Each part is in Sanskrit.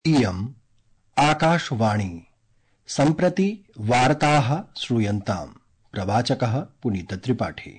इयम् आकाशवाणी सम्प्रति वार्ताः श्रूयन्ताम्। प्रवाचकः पुनीत त्रिपाठी।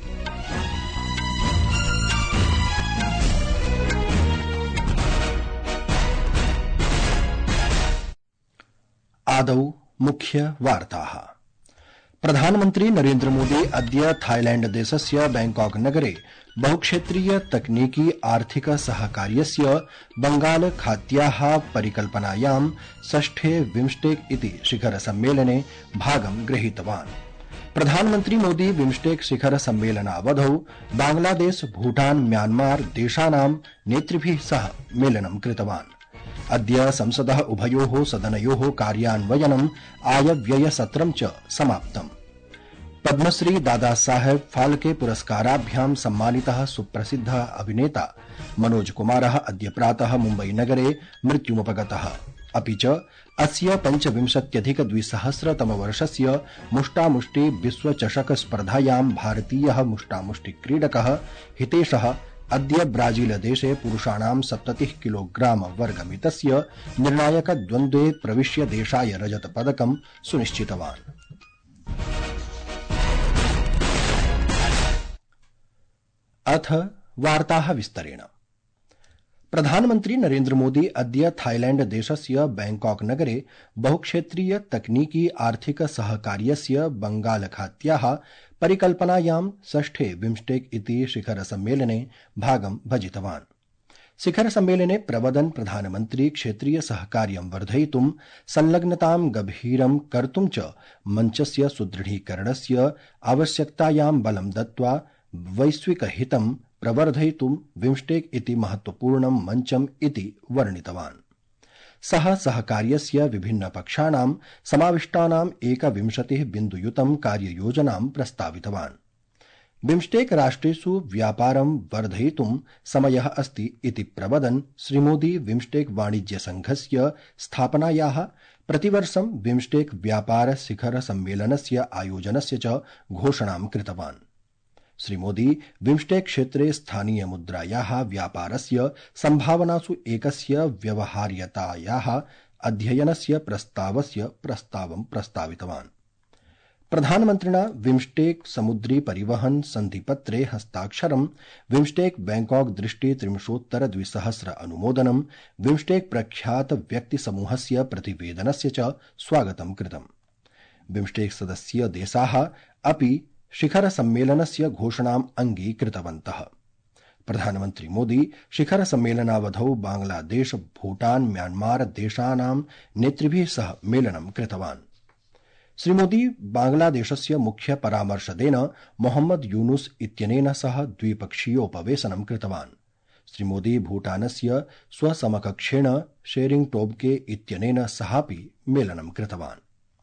आदौ मुख्य वार्ताः। प्रधानमन्त्री नरेन्द्र मोदी अद्य थाईलैण्ड देशस्य बैंकॉक नगरे बहुक्षेत्रीय तकनीकी आर्थिक सहकार्यस्य बंगाल खात्याः परिकल्पनायां षष्ठे बिम्स्टेक इति शिखर सम्मेलने भागं गृहीतवान्। प्रधानमन्त्री मोदी बिम्स्टेक शिखर सम्मेलनावधौ बांग्लादेश भूटान म्यांमार देशानां नेतृभिः सह मेलनं कृतवान्। अद्य संसदः उभयोः सदनयोः कार्यान्वयनम् आयव्ययसत्रं च समाप्तम्। पद्मश्री दादा साहेब फाल्के पुरस्काराभ्यां सम्मानितः सुप्रसिद्धः अभिनेता मनोज कुमारः अद्य प्रातः मुम्बई नगरे मृत्युमुपगतः। अपि च अस्य 25,200तमवर्षस्य मुष्टामुष्टि विश्वचषक स्पर्धायां भारतीयः मुष्टामुष्टिक्रीडकः हितेशः अद्य ब्राजीलदेशे पुरुषाणां 70 किलोग्राम वर्गमितस्य निर्णायकद्वन्द्वे प्रविश्य देशाय रजतपदकं सुनिश्चितवान्। अथ वार्ताः विस्तरेण। प्रधानमन्त्री नरेन्द्र मोदी अद्य थाईलैण्ड देशस्य बैंकॉक नगरे बहुक्षेत्रीय तकनीकी आर्थिक सहकार्यस्य बंगालखात्याः परिकल्पनायां षष्ठे बिम्स्टेक इति शिखर सम्मेलने भागं भजितवान्। शिखर सम्मेलने प्रवदन् प्रधानमन्त्री क्षेत्रीय सहकार्यं वर्धयितुं संलग्नतां गभीरं कर्तुं च मञ्चस्य सुदृढीकरणस्य आवश्यकतायां बलं दत्त्वा वैश्विकहितं प्रवर्धयितुं बिम्स्टेक इति महत्वपूर्णं मञ्चम् इति वर्णितवान्। सः सहकार्यस्य विभिन्नपक्षाणां समाविष्टानां 21 बिन्दुयुतं कार्ययोजनां प्रस्तावितवान्। बिम्स्टेक राष्ट्रेषु व्यापारं वर्धयितुं समयः अस्ति इति प्रवदन् श्रीमोदी बिम्स्टेक वाणिज्य संघस्य स्थापनायाः प्रतिवर्षं बिम्स्टेक व्यापार शिखर सम्मेलनस्य आयोजनस्य च घोषणां कृतवान्। श्रीमोदी बिम्स्टेक क्षेत्रे स्थानीय मुद्रायाः व्यापारस्य सम्भावनासु एकस्य व्यवहार्यतायाः अध्ययनस्य प्रस्तावस्य प्रस्तावं प्रस्तावितवान्। प्रधानमन्त्रिणा बिम्स्टेक समुद्री परिवहन सन्धिपत्रे हस्ताक्षरं, बिम्स्टेक बैंकॉक दृष्टि 330 अनुमोदनं, बिम्स्टेक प्रख्यात व्यक्तिसमूहस्य प्रतिवेदनस्य च स्वागतं कृतम्। बिम्स्टेक सदस्य देशाः अपि शिखर सम्मेलनस्य घोषणाम् अंगीकृतवन्तः। प्रधानमन्त्री मोदी शिखर सम्मेलनावधौ बांग्लादेश भूटान म्यांमार देशानां नेतृभिः सह मेलनं कृतवान्। श्रीमोदी बांग्लादेशस्य मुख्य परामर्शदेन मोहम्मद यूनुस इत्यनेन सह द्विपक्षीयोपवेशनं कृतवान्। श्रीमोदी भूटानस्य स्वसमकक्षेण शेरिंग टोब्गे इत्यनेन सहापि मेलनं कृतवान्।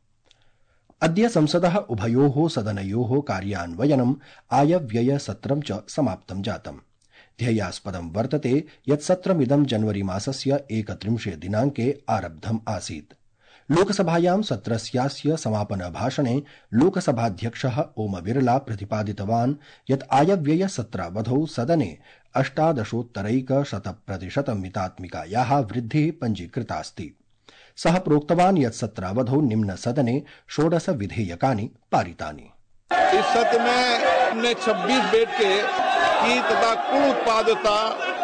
अद्य संसदः उभयोः सदनयोः कार्यान्वयनम् आयव्ययसत्रं च समाप्तं जातम्। ध्येयास्पदं वर्तते यत् सत्रमिदं जनवरी मासस्य 31 दिनाङ्के आरब्धम् आसीत्। लोकसभायां सत्रस्यास्य समापनभाषणे लोकसभाध्यक्षः ओम बिरला प्रतिपादितवान् यत् आयव्ययसत्रावधौ सदने 18% मितात्मिकायाः वृद्धिः पञ्जीकृतास्ति। सः प्रोक्तवान् यत् सत्रावधौ निम्न सदने 16 विधेयकानि पारितानि। इस सत्र में हमने 26 बेड की तथा कुल उत्पादकता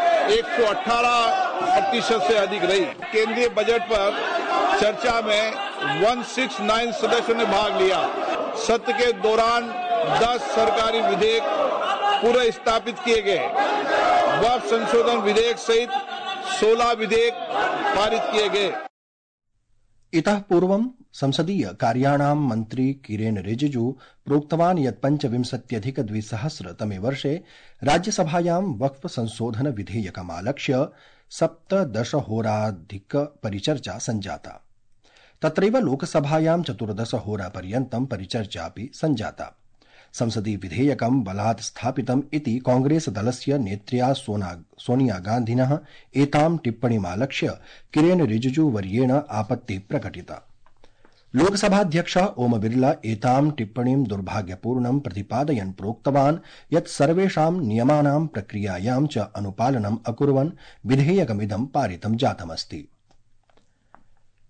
118% से अधिक रही। केंद्रीय बजट पर चर्चा में 169 सदस्यों ने भाग लिया। सत्र के दौरान 10 सरकारी विधेयक पूरे स्थापित किए गए। वक्फ संशोधन विधेयक सहित 16 विधेयक पारित किए गए। इतः पूर्वं संसदीय कार्याणां मन्त्री किरेन रिजिजू प्रोक्तवान् यत् 25,200तमे वर्षे राज्यसभायां वक्फ संशोधन विधेयकमालक्ष्य 17 होराधिक परिचर्चा सञ्जाता। तत्रैव लोकसभायां 14 होरापर्यन्तं परिचर्चापि सञ्जाता। संसदि विधेयकं बलात् स्थापितम् इति कांग्रेस दलस्य नेत्र्या सोनिया गान्धिनः एतां टिप्पणीमालक्ष्य किरेन रिजिजू वर्येण आपत्तिः प्रकटिता। लोकसभाध्यक्षः ओम बिरला एतां टिप्पणीं दुर्भाग्यपूर्णं प्रतिपादयन् प्रोक्तवान् यत् सर्वेषां नियमानां प्रक्रियायां च अनुपालनम् अकुर्वन् विधेयकमिदं पारितं जातमस्ति।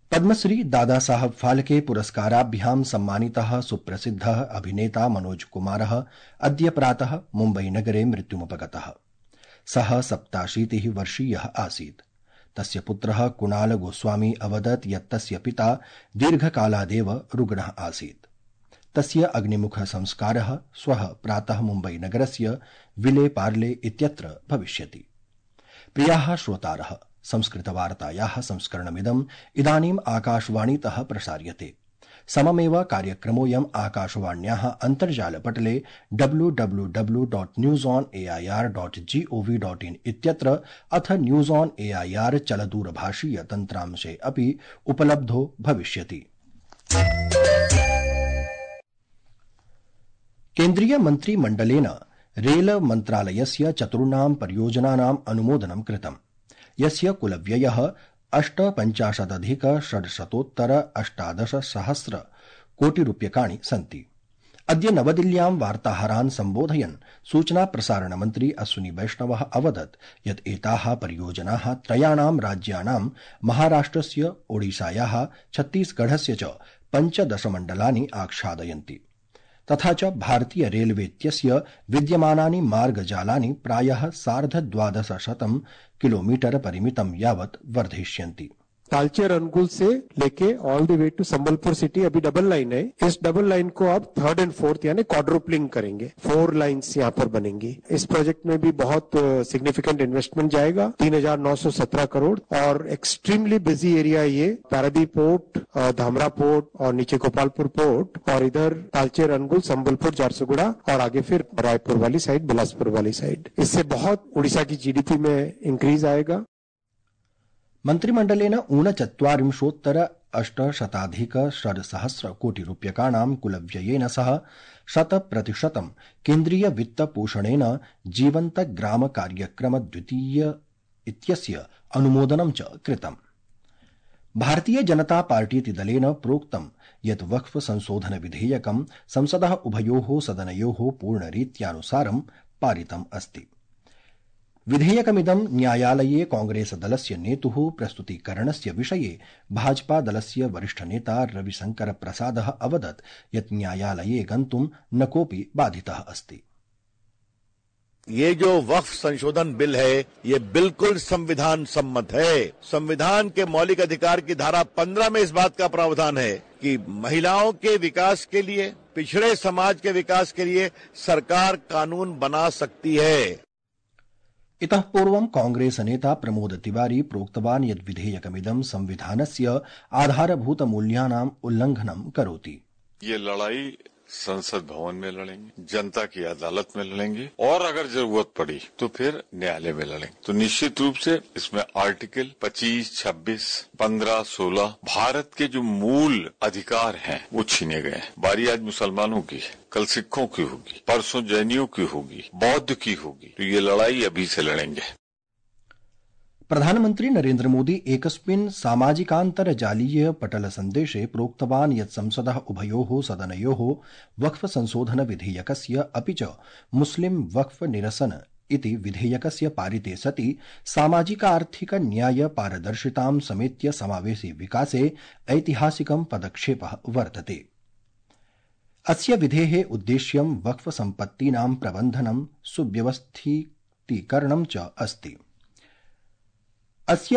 पद्मश्री दादा साहब फाल्के पुरस्काराभ्यां सम्मानितः सुप्रसिद्धः अभिनेता मनोज कुमारः अद्य प्रातः मुम्बईनगरे मृत्युमुपगतः। सः 87 वर्षीयः आसीत्। तस्य पुत्रः कुणाल गोस्वामी अवदत् यत् तस्य पिता दीर्घकालादेव रुग्णः आसीत्। तस्य अग्निमुख संस्कारः श्वः प्रातः मुम्बईनगरस्य विले पार्ले इत्यत्र भविष्यति। प्रियाः श्रोतारः, संस्कृतवार्तायाः संस्करणमिदम् इदानीम् आकाशवाणीतः प्रसार्यते। सममेव कार्यक्रमोऽयम् आकाशवाण्याः अन्तर्जालपटले www.newsonair.gov.in इत्यत्र अथ न्यूज ऑन एआईआर चलदूरभाषीय तन्त्रांशे अपि उपलब्धो भविष्यति। केन्द्रीय मन्त्रिमण्डलेन रेल मन्त्रालयस्य 4 परियोजनानाम् अनुमोदनं कृतम्, यस्य कुलव्ययः 85,618 कोटि रूप्यकाणि सन्ति। अद्य नवदिल्ल्यां वार्ताहरान् सम्बोधयन् सूचना प्रसारण मन्त्री अश्विनी वैष्णवः अवदत् यत् एताः परियोजनाः 3 राज्यानां महाराष्ट्रस्य, ओडिशायाः, छत्तीसगढस्य च 15 मण्डलानि आच्छादयन्ति। तथा च भारतीय रेलवेत्यस्य विद्यमानानि मार्गजालानि प्रायः 1250 किलोमीटर परिमितं यावत् वर्धिष्यन्ति। तालचेर अनुगुल से लेके all the way to Sambalpur city अभी डबल लाइन है। इस डबल लाइन को अब 3rd and 4th यानी क्वाड्रुपलिंग करेंगे। 4 लाइन्स यहाँ पर बनेंगी। इस प्रोजेक्ट में भी बहुत सिग्निफिकेंट इन्वेस्टमेंट जाएगा, 3,917 करोड़। और एक्सट्रीमली बिजी एरिया ये पारादीप पोर्ट, धामरा पोर्ट और नीचे गोपालपुर पोर्ट और इधर तालचेर अनुगुल, संबलपुर, झारसुगुड़ा और आगे फिर रायपुर वाली साइड, बिलासपुर वाली साइड। इससे बहुत उड़ीसा की जीडीपी में इंक्रीज आएगा। मन्त्रिमण्डलेन 39,800 कोटि रूप्यकाणां कुलव्ययेन सह 100% केन्द्रीय वित्तपोषणेन जीवन्त ग्राम कार्यक्रम द्वितीय इत्यस्य अनुमोदनं च कृतम्। भारतीय जनता पार्टीति दलेन प्रोक्तं यत् वक्फ संशोधन विधेयकं संसदः उभयोः सदनयोः पूर्णरीत्यानुसारं पारितम् अस्ति। विधेयकमिदं न्यायालये कांग्रेस दलस्य नेतुः प्रस्तुतीकरणस्य विषये भाजपा दलस्य वरिष्ठनेता रविशंकर प्रसादः अवदत् यत् न्यायालये गन्तुं न कोऽपि बाधितः अस्ति। ये जो वक्फ संशोधन बिल है, ये बिल्कुल संविधान सम्मत है। संविधान के मौलिक अधिकार की धारा 15 में इस बात का प्रावधान है कि महिलाओं के विकास के लिए, पिछड़े समाज के विकास के लिए सरकार कानून बना सकती है। इतः पूर्वं कांग्रेस नेता प्रमोद तिवारी प्रोक्तवान् यत् विधेयकमिदं संविधानस्य आधारभूतमूल्यानाम् उल्लंघनं करोति। ये लड़ाई संसद भवन में लड़ेंगे, जनता की अदालत में लड़ेंगे और अगर जरूरत पड़ी तो फिर न्यायालय में लड़ेंगे। तो निश्चित रूप से इसमें आर्टिकल 25, 26, 15, 16 भारत के जो मूल अधिकार हैं वो छीने गए हैं। बारी आज मुसलमानों की है, कल सिखों की होगी, परसों जैनियों की होगी, बौद्ध की होगी। तो ये लड़ाई अभी से लड़ेंगे। प्रधानमन्त्री नरेन्द्र मोदी एकस्मिन् सामाजिकान्तर्जालीय पटल सन्देशे प्रोक्तवान् यत् संसदः उभयोः सदनयोः वक्फ संशोधन विधेयकस्य अपि च मुस्लिम वक्फ निरसन इति विधेयकस्य पारिते सति सामाजिकार्थिक न्याय पारदर्शितां समेत्य समावेशि विकासे ऐतिहासिकं पदक्षेपः वर्तते। अस्य विधेः उद्देश्यं वक्फ सम्पत्तीनां प्रबन्धनं सुव्यवस्थीकरणं च अस्ति। अस्य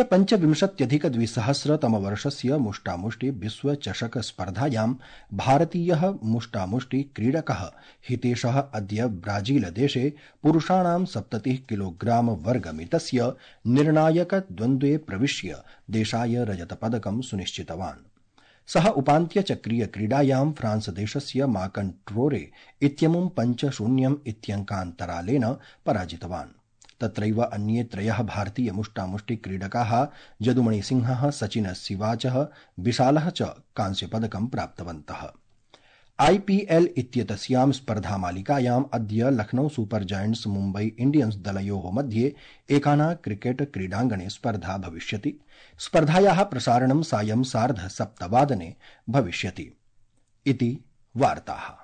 25,200 मुष्टामुष्टि विश्व चषक स्पर्धायां भारतीयः मुष्टामुष्टि क्रीडकः हितेशः अद्य ब्राजीलदेशे पुरुषाणां 70 किलोग्राम वर्गमितस्य निर्णायक द्वन्द्वे प्रविश्य देशाय रजतपदकं सुनिश्चितवान्। सः उपान्त्यचक्रीय क्रीडायां फ्रांस देशस्य माकन ट्रोरे इत्यमुं 5-0 इत्यङ्कान्तरालेन पराजितवान्। तत्रैव अन्ये 3 भारतीय मुष्टामुष्टि क्रीडकाः जदुमणि सिंहः, सचिन सिवाचः, विशालः च कांस्यपदकं प्राप्तवन्तः। आईपीएल इत्येतस्यां स्पर्धामालिकायाम् अद्य Lucknow Super Giants Mumbai Indians दलयोः मध्ये एकाना क्रिकेट क्रीडाङ्गणे स्पर्धा भविष्यति। स्पर्धायाः प्रसारणं सायं 7:30 भविष्यति। इति वार्ताः।